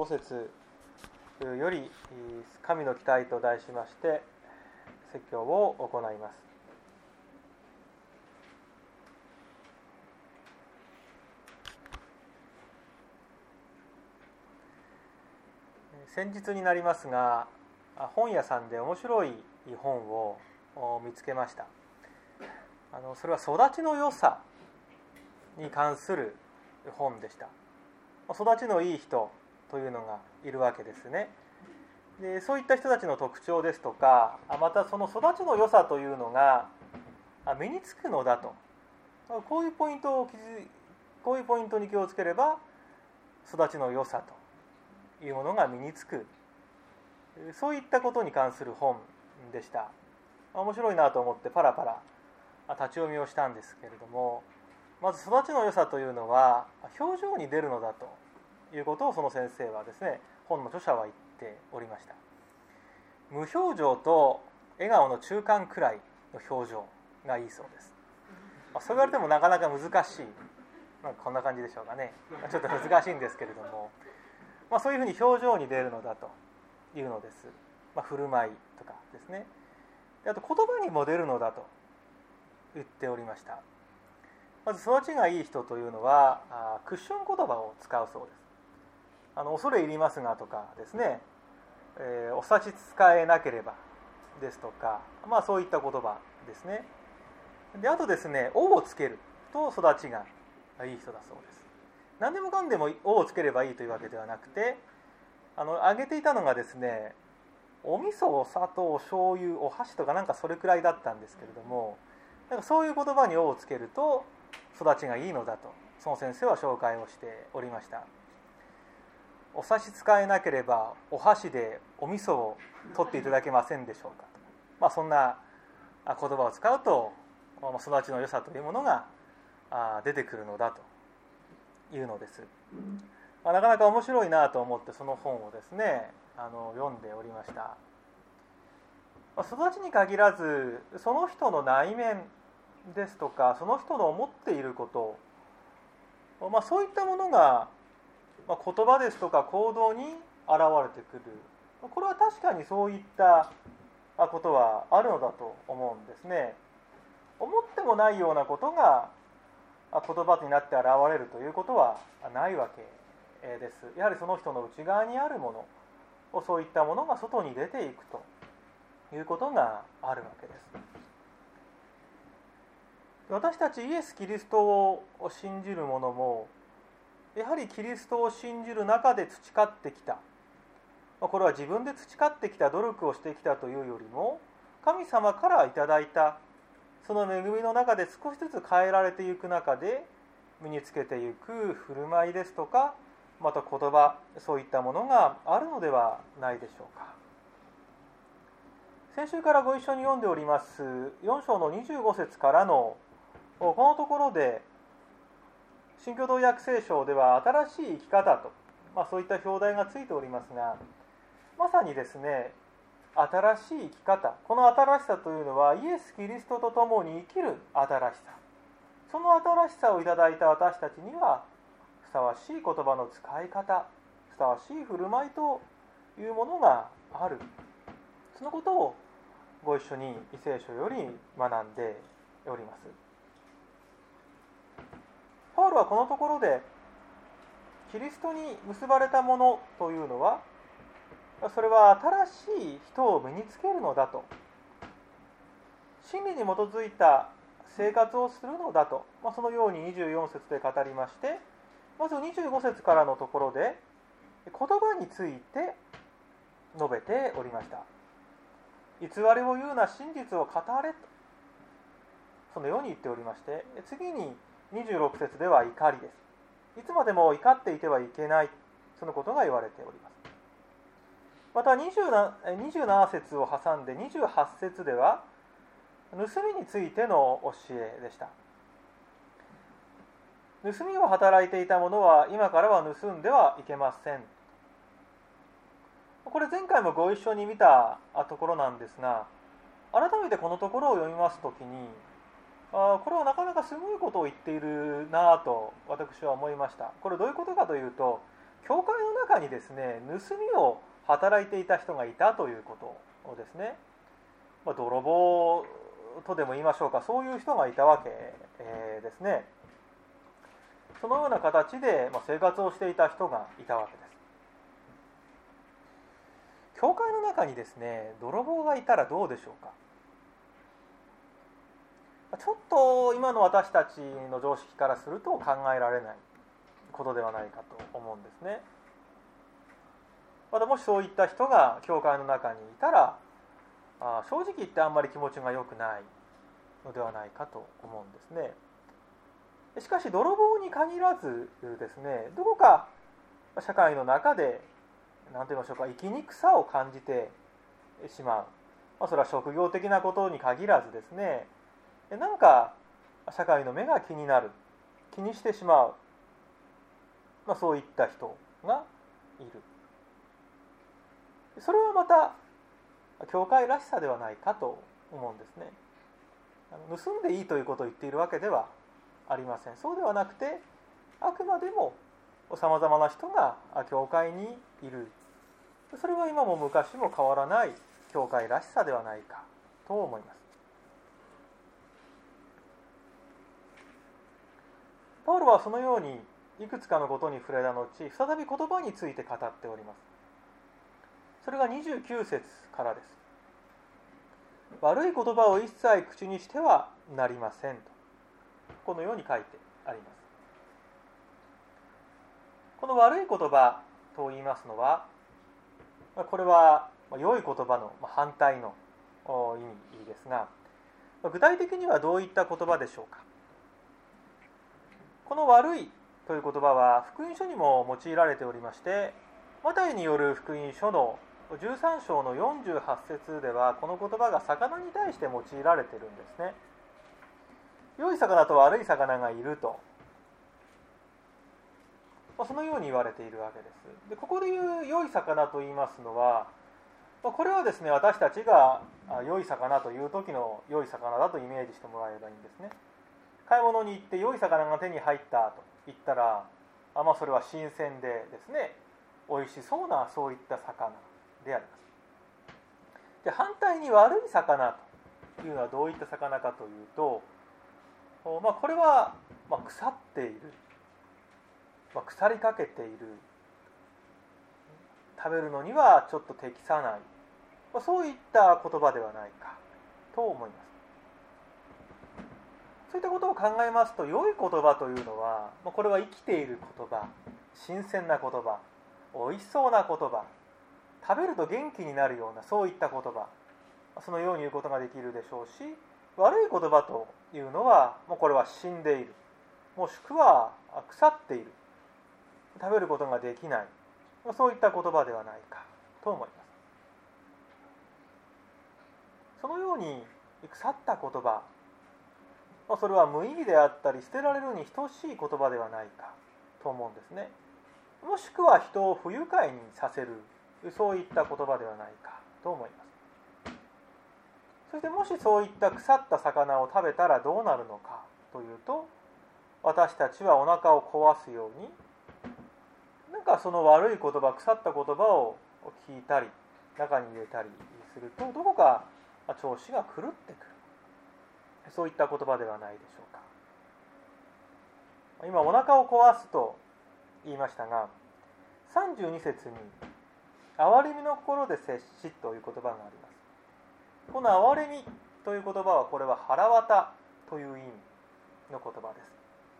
5節より神の期待と題しまして説教を行います。先日になりますが、本屋さんで面白い本を見つけました。それは育ちの良さに関する本でした。育ちのいい人というのがいるわけですね。でそういった人たちの特徴ですとか、またその育ちの良さというのが身につくのだと、こういうポイントに気をつければ育ちの良さというものが身につく、そういったことに関する本でした。面白いなと思ってパラパラ立ち読みをしたんですけれども、まず育ちの良さというのは表情に出るのだということをその先生はですね、本の著者は言っておりました。無表情と笑顔の中間くらいの表情がいいそうです。そう言われてもなかなか難しい、こんな感じでしょうかね。ちょっと難しいんですけれども、そういうふうに表情に出るのだというのです。振る舞いとかですね。あと言葉にも出るのだと言っておりました。まず育ちがいい人というのはクッション言葉を使うそうです。恐れ入りますがとかですね、お差し支えなければですとか、そういった言葉ですね。であとですね、おをつけると育ちがいい人だそうです。何でもかんでもおをつければいいというわけではなくて、挙げていたのがですね、お味噌、お砂糖、お醤油、お箸とかそれくらいだったんですけれども、そういう言葉におをつけると育ちがいいのだとその先生は紹介をしておりました。お差し支えなければお箸でお味噌を取っていただけませんでしょうかと、そんな言葉を使うと育ちの良さというものが出てくるのだというのです。なかなか面白いなと思ってその本をですね読んでおりました。育ちに限らずその人の内面ですとかその人の思っていること、そういったものが言葉ですとか行動に現れてくる。これは確かにそういったことはあるのだと思うんですね。思ってもないようなことが言葉になって現れるということはないわけです。やはりその人の内側にあるもの、そういったものが外に出ていくということがあるわけです。私たちイエス・キリストを信じる者もやはりキリストを信じる中で培ってきた、これは自分で培ってきた努力をしてきたというよりも神様からいただいたその恵みの中で少しずつ変えられていく中で身につけていく振る舞いですとか、また言葉、そういったものがあるのではないでしょうか。先週からご一緒に読んでおります4章の25節からのこのところで新共同訳聖書では新しい生き方と、そういった表題がついておりますが、まさにですね、新しい生き方、この新しさというのはイエス・キリストと共に生きる新しさ、その新しさをいただいた私たちにはふさわしい言葉の使い方、ふさわしい振る舞いというものがある、そのことをご一緒に聖書より学んでおります。パウロはこのところでキリストに結ばれたものというのはそれは新しい人を身につけるのだと、真理に基づいた生活をするのだと、そのように24節で語りまして、まず25節からのところで言葉について述べておりました。偽りを言うな、真実を語れとそのように言っておりまして、次に26節では怒りです。いつまでも怒っていてはいけない、そのことが言われております。また27節を挟んで28節では盗みについての教えでした。盗みを働いていた者は今からは盗んではいけません。これ前回もご一緒に見たところなんですが、改めてこのところを読みますときにこれはなかなかすごいことを言っているなと私は思いました。これどういうことかというと、 教会の中にですね、盗みを働いていた人がいたということですね。泥棒とでも言いましょうか、そういう人がいたわけですね。そのような形で生活をしていた人がいたわけです。教会の中にですね、泥棒がいたらどうでしょうか。ちょっと今の私たちの常識からすると考えられないことではないかと思うんですね。またもしそういった人が教会の中にいたら、正直言ってあんまり気持ちが良くないのではないかと思うんですね。しかし泥棒に限らずですね、どこか社会の中で何と言いましょうか、生きにくさを感じてしまう、それは職業的なことに限らずですね、なんか社会の目が気になる、気にしてしまう、そういった人がいる。それはまた教会らしさではないかと思うんですね。盗んでいいということを言っているわけではありません。そうではなくて、あくまでもさまざまな人が教会にいる。それは今も昔も変わらない教会らしさではないかと思います。パウロはそのようにいくつかのことに触れた後、再び言葉について語っております。それが29節からです。悪い言葉を一切口にしてはなりませんと、このように書いてあります。この悪い言葉と言いますのは、これは良い言葉の反対の意味ですが、具体的にはどういった言葉でしょうか。この悪いという言葉は福音書にも用いられておりまして、マタイによる福音書の13章の48節ではこの言葉が魚に対して用いられているんですね。良い魚と悪い魚がいると、そのように言われているわけです。で、ここで言う良い魚と言いますのは、これはですね、私たちが良い魚という時の良い魚だとイメージしてもらえればいいんですね。買い物に行って良い魚が手に入ったと言ったら、それは新鮮でですね、美味しそうなそういった魚であります。で、反対に悪い魚というのはどういった魚かというと、これは腐っている、腐りかけている、食べるのにはちょっと適さない、そういった言葉ではないかと思います。そういったことを考えますと、良い言葉というのは、これは生きている言葉、新鮮な言葉、美味しそうな言葉、食べると元気になるようなそういった言葉、そのように言うことができるでしょうし、悪い言葉というのはこれは死んでいる、もしくは腐っている、食べることができない、そういった言葉ではないかと思います。そのように腐った言葉、それは無意味であったり捨てられるに等しい言葉ではないかと思うんですね。もしくは人を不愉快にさせる、そういった言葉ではないかと思います。そしてもしそういった腐った魚を食べたらどうなるのかというと、私たちはお腹を壊すように、その悪い言葉、腐った言葉を聞いたり中に入れたりすると、どこか調子が狂ってくる、そういった言葉ではないでしょうか。今お腹を壊すと言いましたが、32節に憐れみの心で接しという言葉があります。この憐れみという言葉は、これは腹渡という意味の言葉です。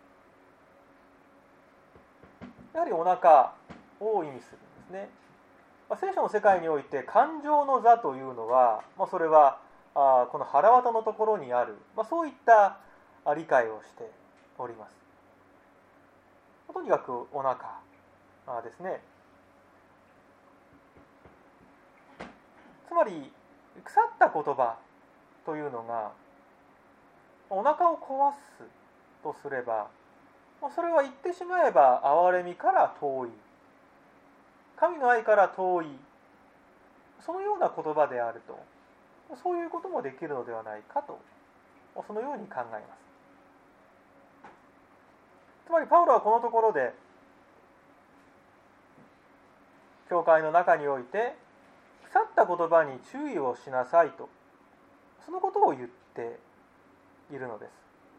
やはりお腹を意味するんですね。聖書の世界において感情の座というのは、それはこの腹渡のところにある、そういった理解をしております。とにかくお腹ですね。つまり腐った言葉というのがお腹を壊すとすれば、それは言ってしまえば憐れみから遠い、神の愛から遠い、そのような言葉であると、そういうこともできるのではないかと、そのように考えます。つまりパウロはこのところで、 教会の中において腐った言葉に注意をしなさいと、そのことを言っているのです。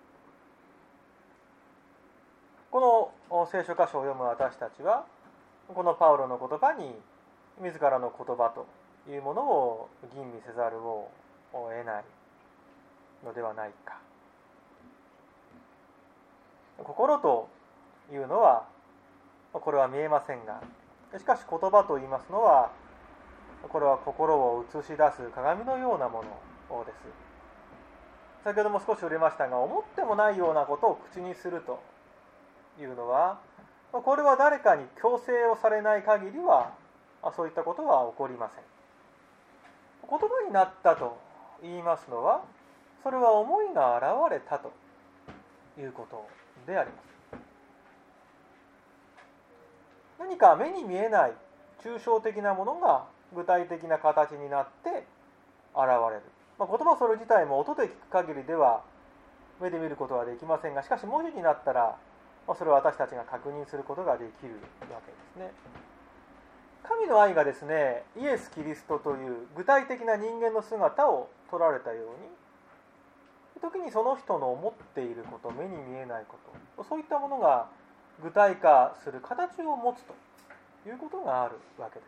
この聖書箇所を読む私たちは、このパウロの言葉に自らの言葉というものを吟味せざるを得ないのではないか。心というのはこれは見えませんが、しかし言葉といいますのは、これは心を映し出す鏡のようなものです。先ほども少し触れましたが、思ってもないようなことを口にするというのは、これは誰かに強制をされない限りはそういったことは起こりません。言葉になったと言いますのは、それは思いが現れたということであります。何か目に見えない抽象的なものが具体的な形になって現れる。言葉それ自体も音で聞く限りでは目で見ることはできませんが、しかし文字になったらそれを私たちが確認することができるわけですね。神の愛がですね、イエス・キリストという具体的な人間の姿を取られたように、時にその人の思っていること、目に見えないこと、そういったものが具体化する形を持つということがあるわけです。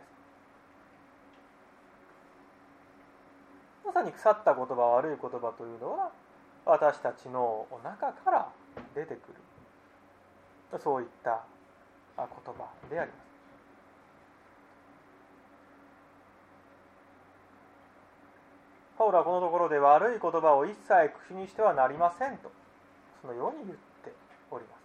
まさに腐った言葉、悪い言葉というのは私たちの中から出てくる、そういった言葉であります。パウロはこのところで悪い言葉を一切口にしてはなりませんと、そのように言っております。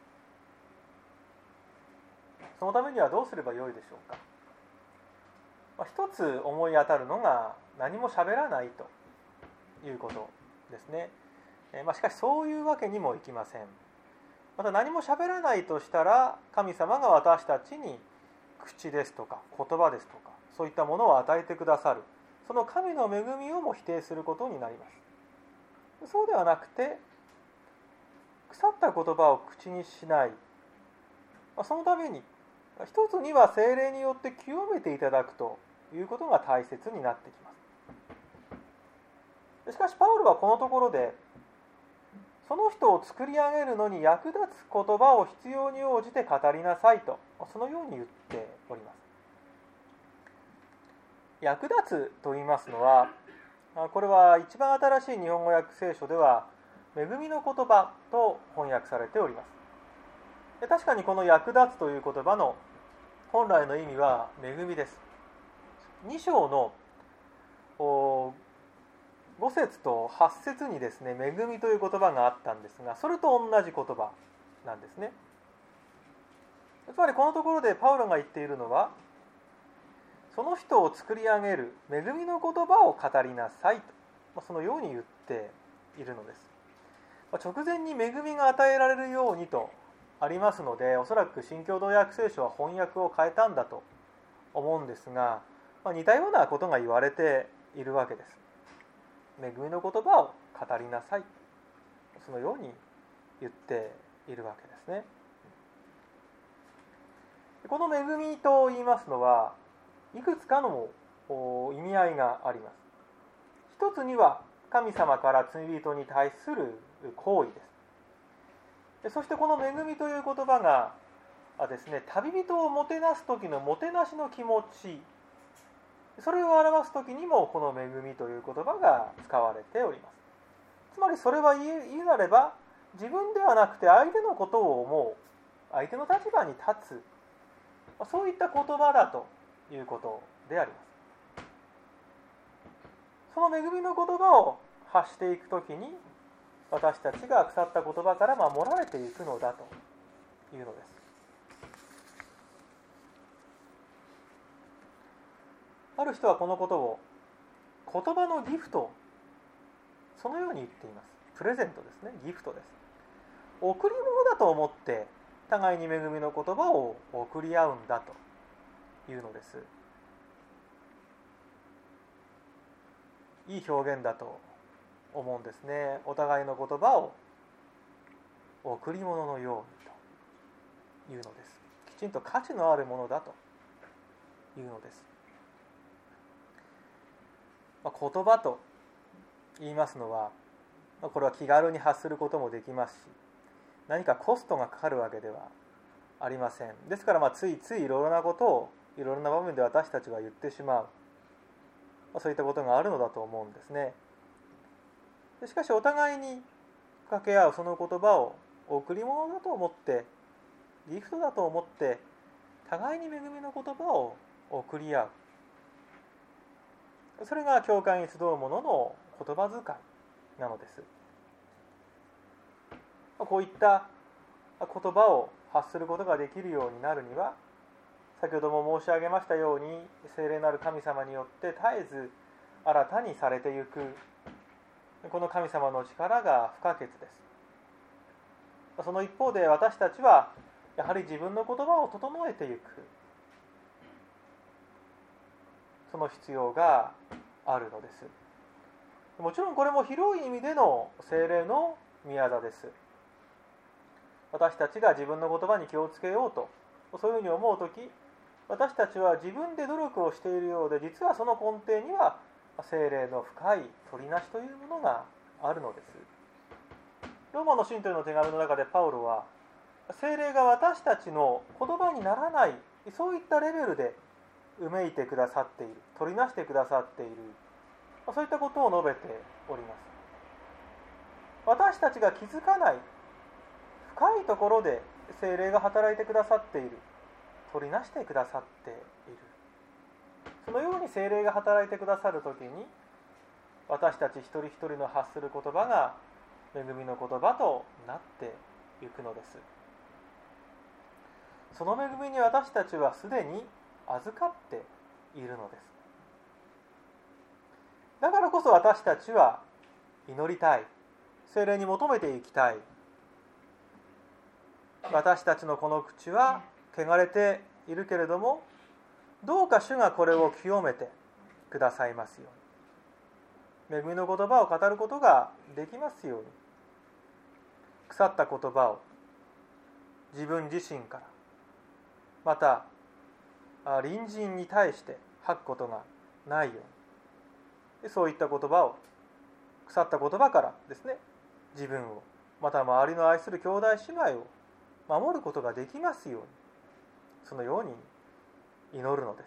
そのためにはどうすればよいでしょうか。一つ思い当たるのが、何も喋らないということですね。しかしそういうわけにもいきません。また何も喋らないとしたら、神様が私たちに口ですとか言葉ですとか、そういったものを与えてくださる、その神の恵みをも否定することになります。そうではなくて、腐った言葉を口にしない、そのために一つには聖霊によって清めていただくということが大切になってきます。しかしパウロはこのところで、その人を作り上げるのに役立つ言葉を必要に応じて語りなさいと、そのように言っております。役立つと言いますのは、これは一番新しい日本語訳聖書では恵みの言葉と翻訳されております。確かにこの役立つという言葉の本来の意味は恵みです。2章の5節と8節にですね、恵みという言葉があったんですが、それと同じ言葉なんですね。つまりこのところでパウロが言っているのは、その人を作り上げる恵みの言葉を語りなさいと、そのように言っているのです。直前に恵みが与えられるようにとありますので、おそらく新共同訳聖書は翻訳を変えたんだと思うんですが、似たようなことが言われているわけです。恵みの言葉を語りなさい、そのように言っているわけですね。この恵みと言いますのは、いくつかの意味合いがあります。一つには神様から罪人に対する行為です。そしてこの恵みという言葉がですね、旅人をもてなす時のもてなしの気持ち、それを表す時にもこの恵みという言葉が使われております。つまりそれは言うなれば、自分ではなくて相手のことを思う、相手の立場に立つ、そういった言葉だということであります。その恵みの言葉を発していくときに、私たちが腐った言葉から守られていくのだというのです。ある人はこのことを言葉のギフト、そのように言っています。プレゼントですね、ギフトです。贈り物だと思って互いに恵みの言葉を贈り合うんだというのです。いい表現だと思うんですね。お互いの言葉を贈り物のようにというのです。きちんと価値のあるものだというのです。言葉と言いますのは、これは気軽に発することもできますし、何かコストがかかるわけではありません。ですからついついいろいろなことをいろいろな場面で私たちは言ってしまう、そういったことがあるのだと思うんですね。しかしお互いに掛け合うその言葉を贈り物だと思って、ギフトだと思って互いに恵みの言葉を贈り合う、それが教会に集う者の言葉遣いなのです。こういった言葉を発することができるようになるには、先ほども申し上げましたように、聖霊なる神様によって絶えず新たにされてゆく、この神様の力が不可欠です。その一方で私たちはやはり自分の言葉を整えてゆく、その必要があるのです。もちろんこれも広い意味での聖霊の御業です。私たちが自分の言葉に気をつけようと、そういうふうに思うとき、私たちは自分で努力をしているようで、実はその根底には聖霊の深い取りなしというものがあるのです。ローマの信徒への手紙の中でパウロは、聖霊が私たちの言葉にならない、そういったレベルでうめいてくださっている、取りなしてくださっている、そういったことを述べております。私たちが気づかない深いところで聖霊が働いてくださっている、取りなしてくださっている。そのように聖霊が働いてくださるときに、私たち一人一人の発する言葉が恵みの言葉となっていくのです。その恵みに私たちはすでに預かっているのです。だからこそ私たちは祈りたい、聖霊に求めていきたい。私たちのこの口は汚れているけれども、どうか主がこれを清めてくださいますように、恵みの言葉を語ることができますように、腐った言葉を自分自身から、また隣人に対して吐くことがないように、そういった言葉を、腐った言葉からですね、自分を、また周りの愛する兄弟姉妹を守ることができますように、そのように祈るのです。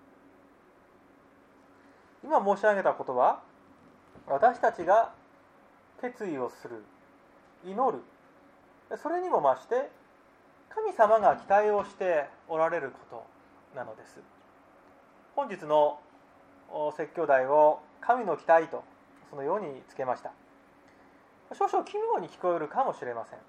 今申し上げたことは、私たちが決意をする、祈る、それにも増して神様が期待をしておられることなのです。本日の説教題を神の期待とそのようにつけました。少々奇妙に聞こえるかもしれません。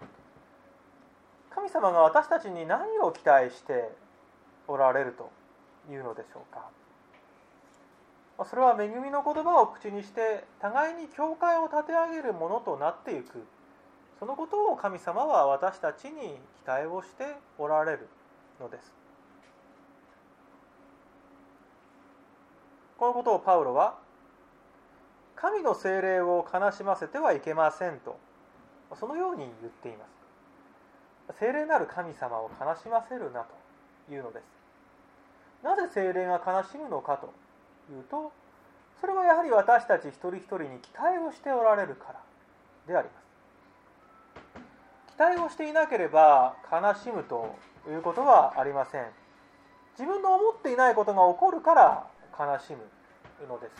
神様が私たちに何を期待しておられるというのでしょうか。それは恵みの言葉を口にして互いに教会を立て上げるものとなっていく、そのことを神様は私たちに期待をしておられるのです。このことをパウロは、神の聖霊を悲しませてはいけませんと、そのように言っています。聖霊なる神様を悲しませるなというのです。なぜ聖霊が悲しむのかというと、それはやはり私たち一人一人に期待をしておられるからであります。期待をしていなければ悲しむということはありません。自分の思っていないことが起こるから悲しむのです。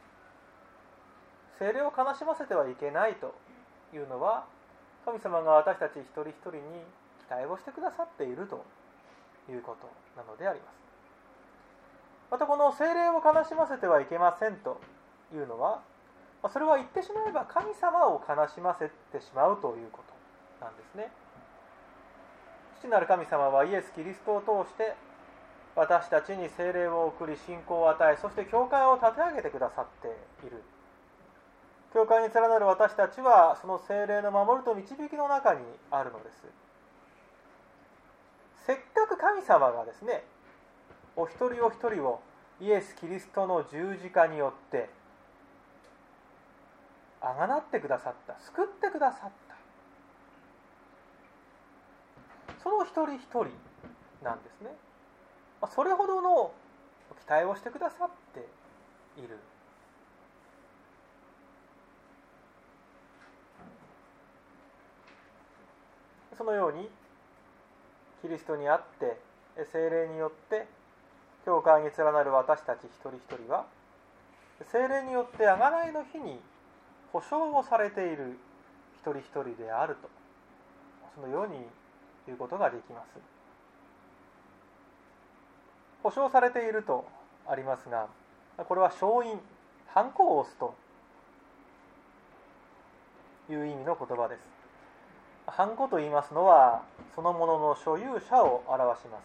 聖霊を悲しませてはいけないというのは、神様が私たち一人一人に期待をしてくださっているということなのであります。またこの聖霊を悲しませてはいけませんというのは、それは言ってしまえば神様を悲しませてしまうということなんですね。父なる神様はイエス・キリストを通して私たちに聖霊を送り、信仰を与え、そして教会を立て上げてくださっている。教会に連なる私たちはその聖霊の守ると導きの中にあるのです。せっかく神様がですね、お一人お一人をイエス・キリストの十字架によってあがなってくださった、救ってくださった、その一人一人なんですね。それほどの期待をしてくださっている。そのようにキリストにあって聖霊によって教会に連なる私たち一人一人は聖霊によって贖いの日に保証をされている一人一人であると、そのように言うことができます。保証されているとありますが、これは証印、ハンコを押すという意味の言葉です。ハンコと言いますのはそのものの所有者を表します。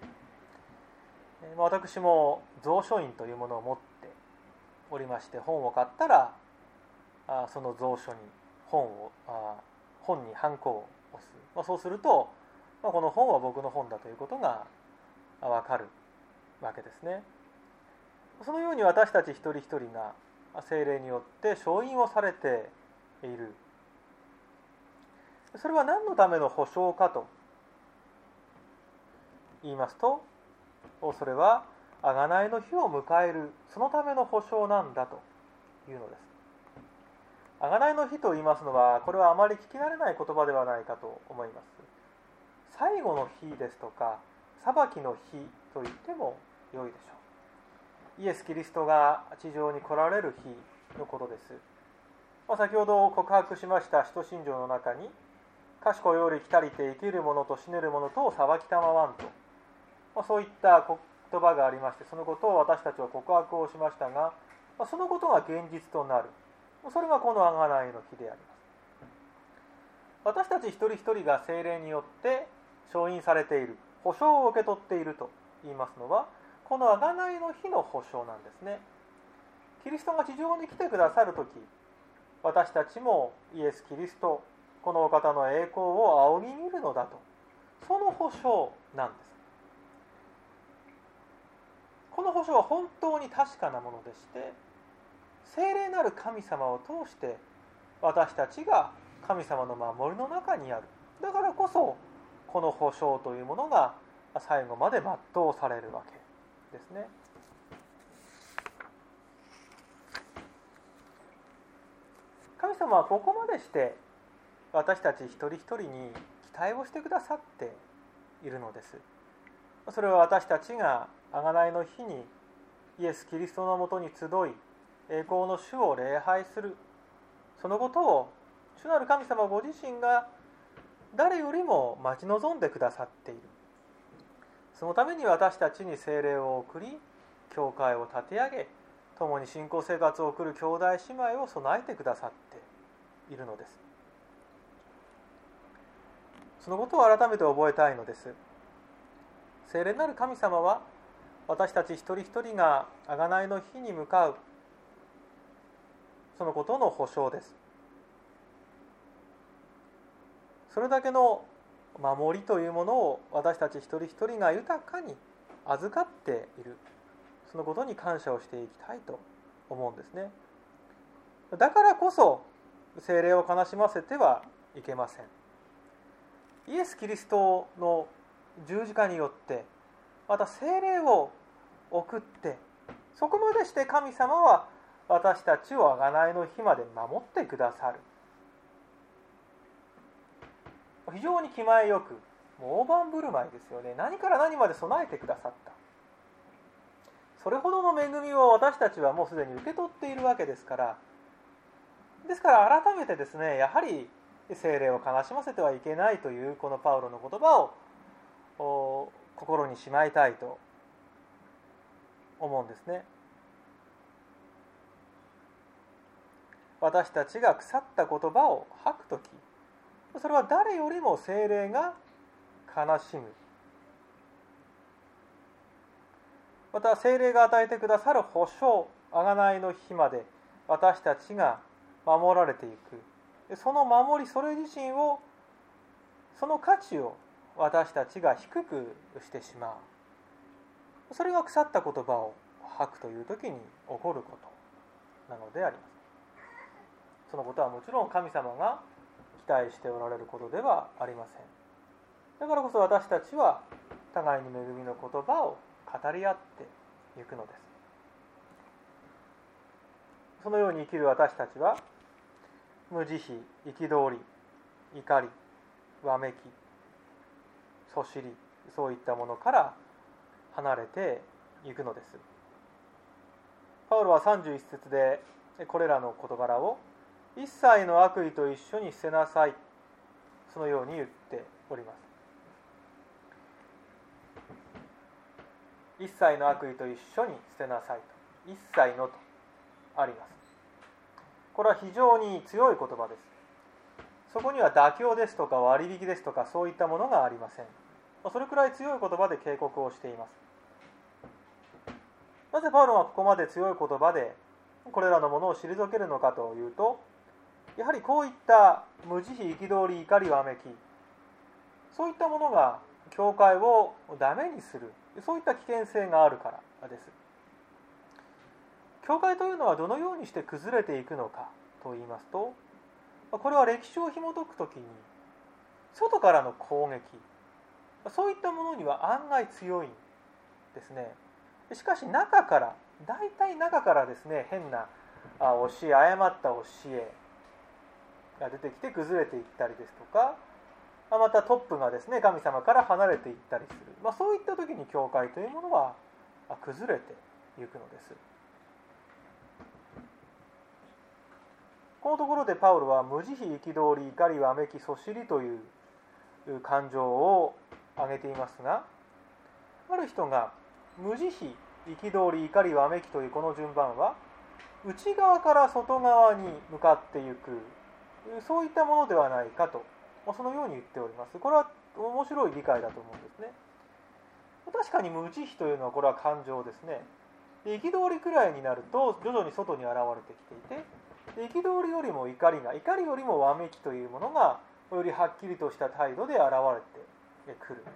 私も蔵書印というものを持っておりまして、本を買ったらその蔵書に本にハンコを押す、そうすると、この本は僕の本だということがわかるわけですね。そのように私たち一人一人が聖霊によって証印をされている。それは何のための保証かと言いますと、それは贖いの日を迎えるそのための保証なんだというのです。贖いの日と言いますのは、これはあまり聞き慣れない言葉ではないかと思います。最後の日ですとか裁きの日と言っても良いでしょう。イエス・キリストが地上に来られる日のことです。先ほど告白しました使徒信条の中に、賢より来たりて生きる者と死ねる者とを裁きたまわんと、そういった言葉がありまして、そのことを私たちは告白をしましたが、そのことが現実となる、それがこの贖いの日であります。私たち一人一人が聖霊によって証印されている、保証を受け取っていると言いますのは、この贖いの日の保証なんですね。キリストが地上に来てくださるとき、私たちもイエス・キリスト、このお方の栄光を仰ぎ見るのだと、その保証なんです。この保証は本当に確かなものでして、聖霊なる神様を通して私たちが神様の守りの中にある。だからこそこの保証というものが最後まで全うされるわけですね。神様はここまでして私たち一人一人に期待をしてくださっているのです。それは私たちが贖いの日にイエス・キリストのもとに集い、栄光の主を礼拝する、そのことを主なる神様ご自身が誰よりも待ち望んでくださっている。そのために私たちに聖霊を送り、教会を立て上げ、共に信仰生活を送る兄弟姉妹を備えてくださっているのです。そのことを改めて覚えたいのです。聖霊なる神様は私たち一人一人が贖いの日に向かうそのことの保証です。それだけの守りというものを私たち一人一人が豊かに預かっている、そのことに感謝をしていきたいと思うんですね。だからこそ聖霊を悲しませてはいけません。イエス・キリストの十字架によってまた聖霊を送って、そこまでして神様は私たちを贖いの日まで守ってくださる。非常に気前よく、もう大盤振る舞いですよね。何から何まで備えてくださった。それほどの恵みを私たちはもうすでに受け取っているわけですから、改めてですね、やはり聖霊を悲しませてはいけないというこのパウロの言葉を心にしまいたいと思うんですね。私たちが腐った言葉を吐くとき、それは誰よりも聖霊が悲しむ。また聖霊が与えてくださる保証、贖いの日まで私たちが守られていく。その守り、それ自身を、その価値を私たちが低くしてしまう。それが腐った言葉を吐くという時に起こることなのであります。そのことはもちろん神様が期待しておられることではありません。だからこそ私たちは互いに恵みの言葉を語り合ってゆくのです。そのように生きる私たちは、無慈悲、憤り、怒り、わめき、そしり、そういったものから離れていくのです。パウロは31節でこれらの事柄を一切の悪意と一緒に捨てなさい、そのように言っております。一切の悪意と一緒に捨てなさいと、一切のとあります。これは非常に強い言葉です。そこには妥協ですとか割引ですとかそういったものがありません。それくらい強い言葉で警告をしています。なぜパウロがここまで強い言葉でこれらのものを退けるのかというと、やはりこういった無慈悲、憤り、怒り、わめき、そういったものが教会をダメにする、そういった危険性があるからです。教会というのはどのようにして崩れていくのかといいますと、これは歴史を紐解くときに外からの攻撃、そういったものには案外強いんですね。しかし中から、大体中からですね、変な教え、誤った教えが出てきて崩れていったりですとか、またトップがですね、神様から離れていったりする、そういった時に教会というものは崩れていくのです。このところでパウロは無慈悲、憤り、怒り、わめき、そしりという感情を挙げていますが、ある人が無慈悲、憤り、怒り、わめきというこの順番は内側から外側に向かっていく、そういったものではないかと、そのように言っております。これは面白い理解だと思うんですね。確かに無慈悲というのはこれは感情ですね。憤りくらいになると徐々に外に現れてきていて、憤りよりも怒りが、怒りよりもわめきというものがよりはっきりとした態度で現れてくる。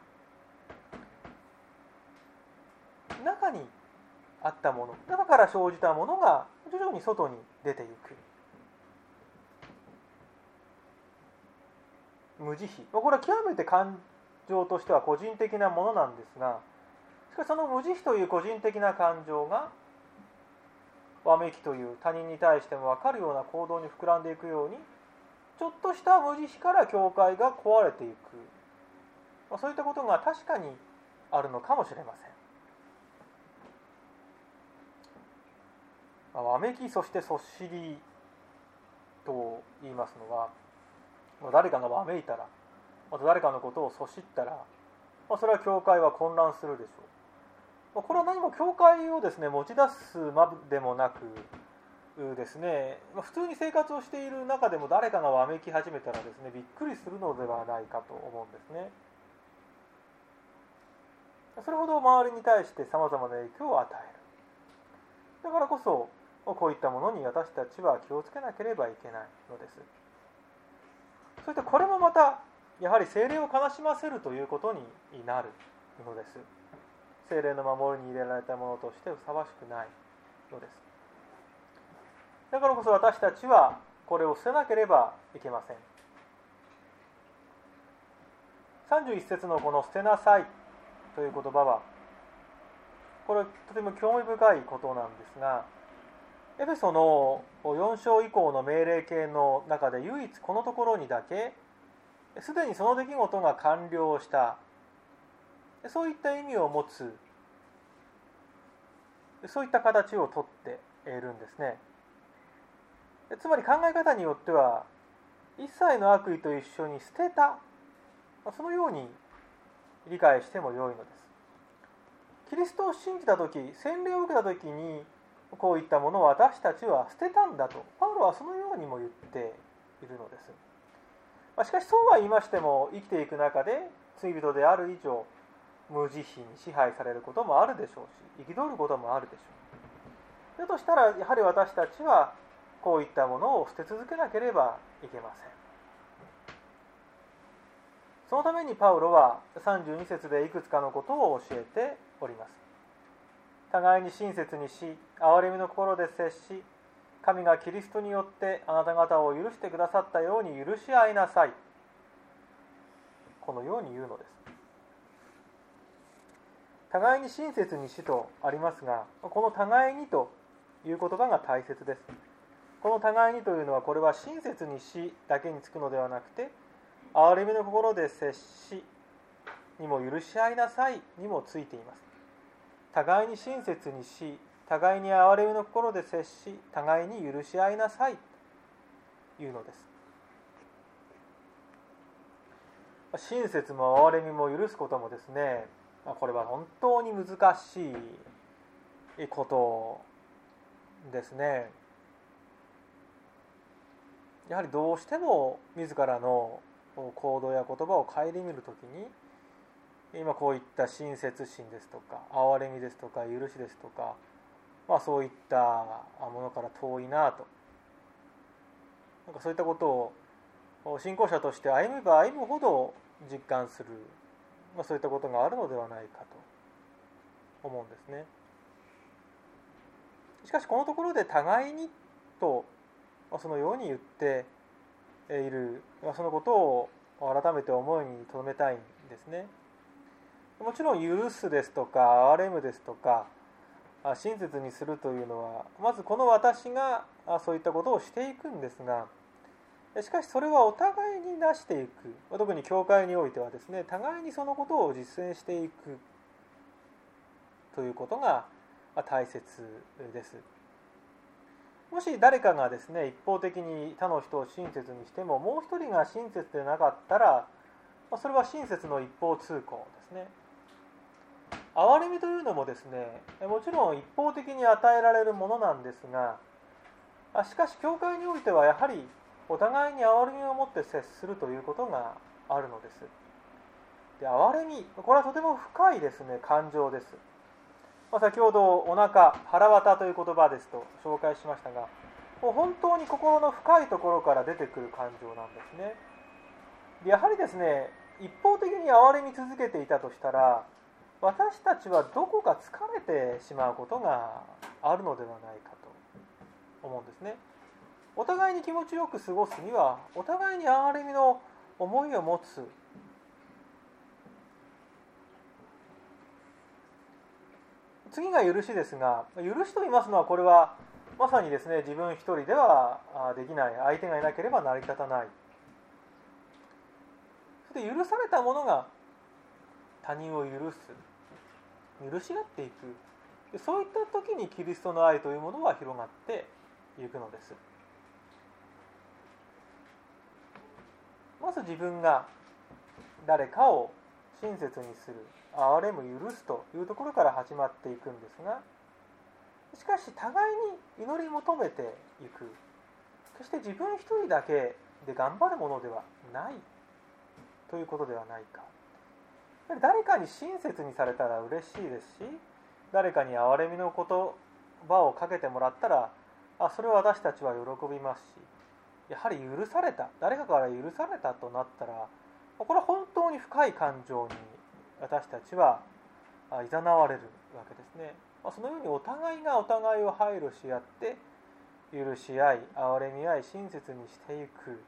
中にあったもの、中から生じたものが徐々に外に出ていく。無慈悲、これは極めて感情としては個人的なものなんですが、しかしその無慈悲という個人的な感情がわめきという他人に対しても分かるような行動に膨らんでいくように、ちょっとした無慈悲から教会が壊れていく、そういったことが確かにあるのかもしれません。わめき、そしてそっしりと言いますのは、誰かがわめいたら、また誰かのことをそしったら、それは教会は混乱するでしょう。これは何も教会をですね持ち出すまでもなくですね、普通に生活をしている中でも誰かがわめき始めたらですね、びっくりするのではないかと思うんですね。それほど周りに対してさまざまな影響を与える。だからこそこういったものに私たちは気をつけなければいけないのです。そしてこれもまたやはり聖霊を悲しませるということになるのです。聖霊の守りに入れられたものとしてふさわしくないのです。だからこそ私たちはこれを捨てなければいけません。31節のこの捨てなさいという言葉は、これとても興味深いことなんですが、エフェソの4章以降の命令形の中で唯一このところにだけすでにその出来事が完了した、そういった意味を持つ、そういった形をとっているんですね。つまり考え方によっては一切の悪意と一緒に捨てた、そのように理解しても良いのです。キリストを信じたとき、洗礼を受けたときにこういったものを私たちは捨てたんだとパウロはそのようにも言っているのです。しかしそうは言いましても、生きていく中で罪人である以上無慈悲に支配されることもあるでしょうし、憤ることもあるでしょう。だとしたらやはり私たちはこういったものを捨て続けなければいけません。そのためにパウロは32節でいくつかのことを教えております。互いに親切にし、憐れみの心で接し、神がキリストによってあなた方を許してくださったように許し合いなさい。このように言うのです。 互いに親切にしとありますが、この互いにという言葉が大切です。この互いにというのは、これは親切にしだけにつくのではなくて、憐れみの心で接しにも許し合いなさいにもついています。互いに親切にし、互いに憐れみの心で接し、互いに許し合いなさいというのです。親切も憐れみも許すこともですね、これは本当に難しいことですね。やはりどうしても自らの行動や言葉を顧みるときに、今こういった親切心ですとか憐れみですとか許しですとか、そういったものから遠いなと、そういったことを信仰者として歩めば歩むほど実感する、そういったことがあるのではないかと思うんですね。しかしこのところで互いにとそのように言っている、そのことを改めて思いに留めたいんですね。もちろん許すですとか憐れむですとか親切にするというのは、まずこの私がそういったことをしていくんですが、しかしそれはお互いになしていく、特に教会においてはですね、互いにそのことを実践していくということが大切です。もし誰かがですね、一方的に他の人を親切にしても、もう一人が親切でなかったら、それは親切の一方通行ですね。憐れみというのもですね、もちろん一方的に与えられるものなんですが、しかし教会においてはやはりお互いに憐れみを持って接するということがあるのです。で、憐れみ、これはとても深いですね、感情です。先ほどお腹、腹渡という言葉ですと紹介しましたが、もう本当に心の深いところから出てくる感情なんですね。やはりですね、一方的に憐れみ続けていたとしたら、私たちはどこか疲れてしまうことがあるのではないかと思うんですね。お互いに気持ちよく過ごすには、お互いに憐れみの思いを持つ。次が許しですが、許しと言いますのは、これはまさにですね、自分一人ではできない、相手がいなければ成り立たない。そして許されたものが他人を許す、許し合っていく、そういった時にキリストの愛というものは広がっていくのです。まず自分が誰かを親切にする、憐れむ、許すというところから始まっていくんですが、しかし互いに祈り求めていく、そして自分一人だけで頑張るものではないということではないか。誰かに親切にされたら嬉しいですし、誰かに憐れみの言葉をかけてもらったら、それは私たちは喜びますし、やはり許された、誰かから許されたとなったら、これは本当に深い感情に私たちはいざなわれるわけですね。そのようにお互いがお互いを配慮し合って許し合い、憐れみ合い、親切にしていく。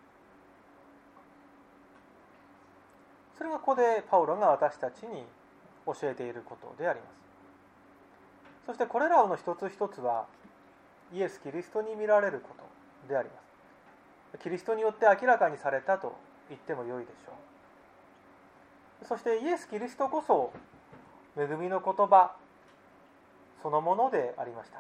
それがここでパウロが私たちに教えていることであります。そしてこれらの一つ一つはイエス・キリストに見られることであります。キリストによって明らかにされたと言ってもよいでしょう。そしてイエス・キリストこそ恵みの言葉そのものでありました。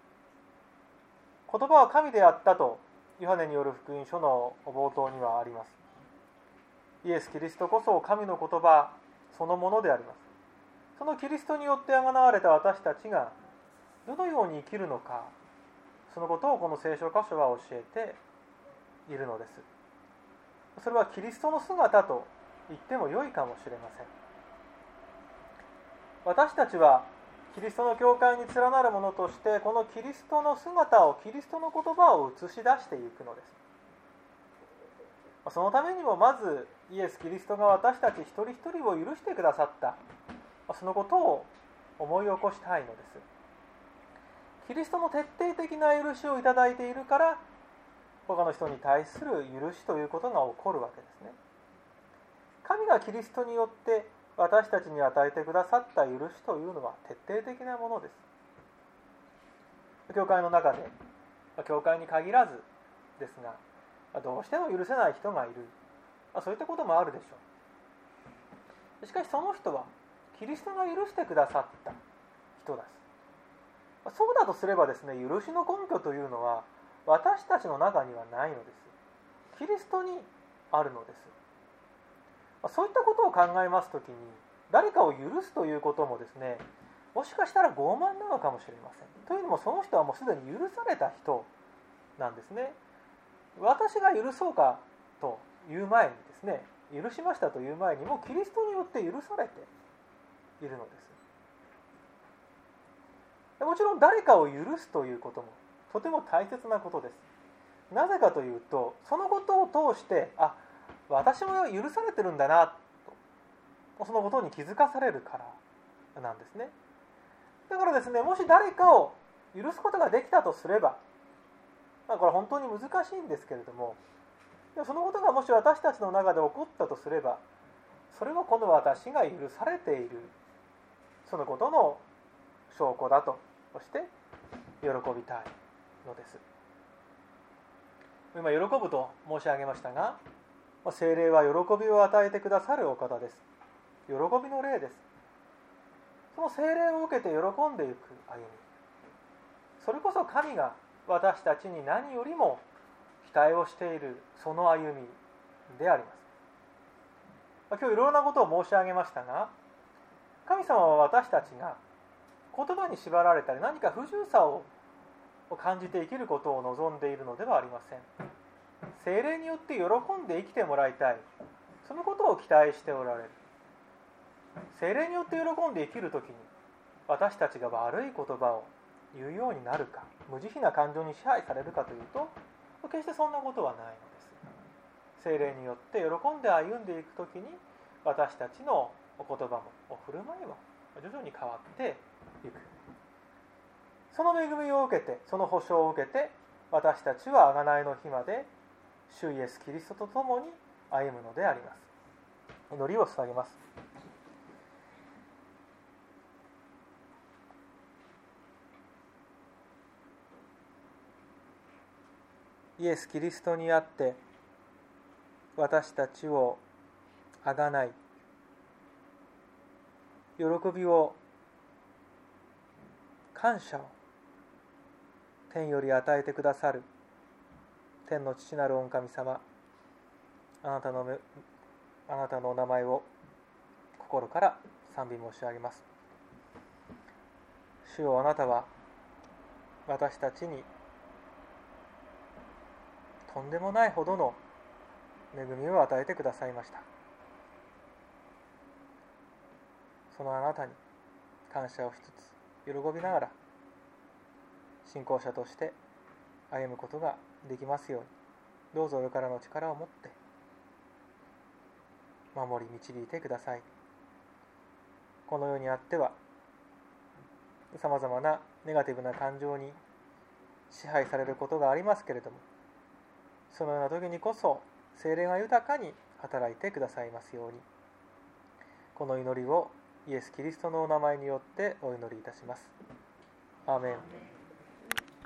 言葉は神であったとヨハネによる福音書の冒頭にはあります。イエス・キリストこそ神の言葉そのものであります。そのキリストによってあがなわれた私たちがどのように生きるのか、そのことをこの聖書箇所は教えているのです。それはキリストの姿と言ってもよいかもしれません。私たちはキリストの教会に連なるものとして、このキリストの姿を、キリストの言葉を映し出していくのです。そのためにもまずイエス・キリストが私たち一人一人を許してくださった、そのことを思い起こしたいのです。キリストの徹底的な許しをいただいているから、他の人に対する許しということが起こるわけですね。神がキリストによって私たちに与えてくださった許しというのは徹底的なものです。教会の中で、教会に限らずですが、どうしても許せない人がいる、そういったこともあるでしょう。しかしその人はキリストが許してくださった人です。そうだとすればですね、許しの根拠というのは私たちの中にはないのです。キリストにあるのです。そういったことを考えますときに、誰かを許すということもですね、もしかしたら傲慢なのかもしれません。というのも、その人はもうすでに許された人なんですね。私が許そうかという前にですね、許しましたという前にもうキリストによって許されているのです。もちろん誰かを許すということもとても大切なことです。なぜかというと、そのことを通して、私も許されてるんだなと、そのことに気づかされるからなんですね。だからですね、もし誰かを許すことができたとすれば、これは本当に難しいんですけれども、そのことがもし私たちの中で起こったとすれば、それはこの私が許されている、そのことの証拠だとして喜びたいのです。今、喜ぶと申し上げましたが、聖霊は喜びを与えてくださるお方です。喜びの霊です。その聖霊を受けて喜んでいく歩み、それこそ神が私たちに何よりも期待をしているその歩みであります。今日いろいろなことを申し上げましたが、神様は私たちが言葉に縛られたり何か不自由さを感じて生きることを望んでいるのではありません。聖霊によって喜んで生きてもらいたい、そのことを期待しておられる。聖霊によって喜んで生きるときに、私たちが悪い言葉を言うようになるか、無慈悲な感情に支配されるかというと、決してそんなことはないのです。聖霊によって喜んで歩んでいくときに、私たちのお言葉もお振る舞いも徐々に変わっていく。その恵みを受けて、その保証を受けて、私たちは贖いの日まで主イエスキリストと共に歩むのであります。祈りを捧げます。イエス・キリストにあって私たちをあがない、喜びを、感謝を天より与えてくださる天の父なる御神様、あなたのお名前を心から賛美申し上げます。主よ、あなたは私たちにとんでもないほどの恵みを与えてくださいました。そのあなたに感謝をしつつ、喜びながら信仰者として歩むことができますように、どうぞ上からの力を持って守り導いてください。この世にあってはさまざまなネガティブな感情に支配されることがありますけれども、そのような時にこそ聖霊が豊かに働いてくださいますように、この祈りをイエス・キリストのお名前によってお祈りいたします。アーメン。